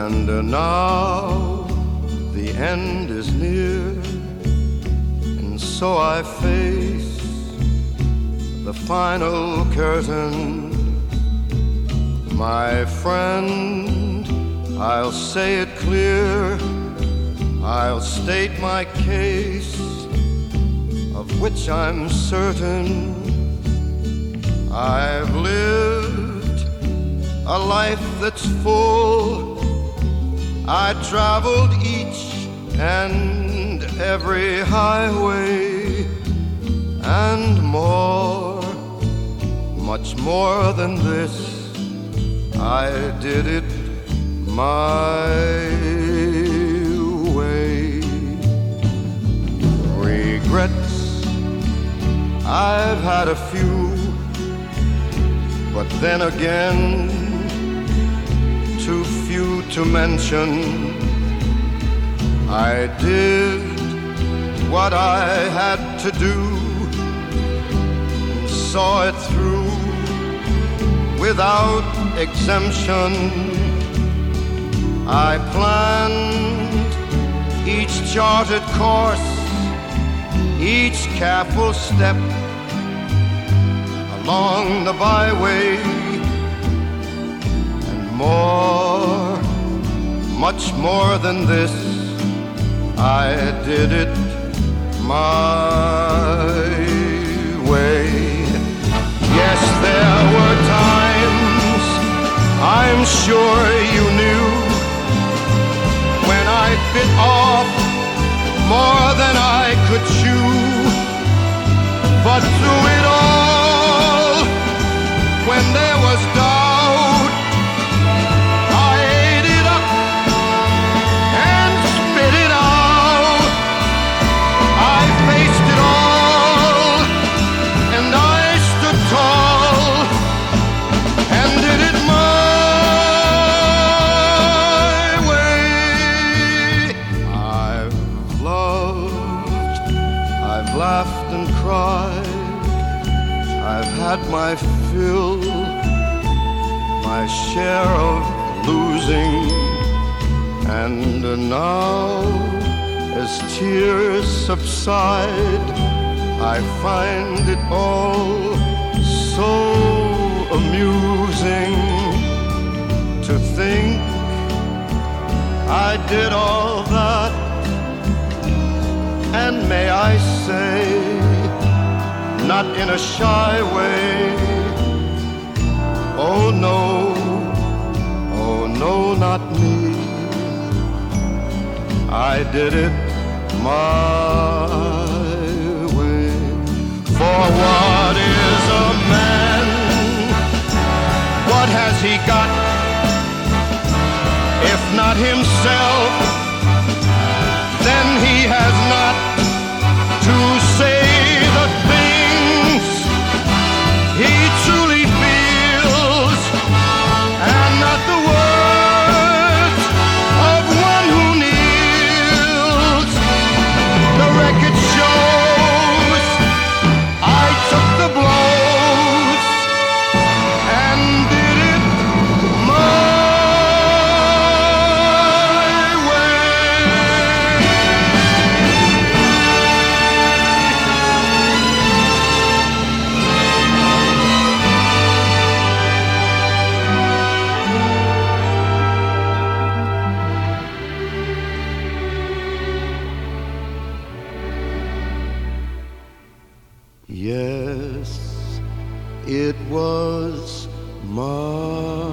And now the end is near, and so I face the final curtain. My friend, I'll say it clear, I'll state my case, of which I'm certain. I've lived a life that's full. I traveled each and every highway, and more, much more than this, I did it my way. Regrets, I've had a few, but then again, too few to mention. I did what I had to do, and saw it through without exemption. I planned each charted course, each careful step along the byway, and more, much more than this, I did it my way. Yes, there were times, I'm sure you knew, when I bit off more than I could chew. But through it all, when there was doubt, I ate it up and spit it out. I faced it all, and I stood tall, and did it my way. I've loved, I've laughed and cried, I've had my fill, my share of losing, and now, as tears subside, I find it all so amusing to think I did all that, and may I say, not in a shy way. Oh no, not me. I did it my way. For what is a man? What has he got, if not himself? Then he has not to say the things he truly feels, and not the words of one who kneels. The record shows I took the blows and did it my Yes, it was my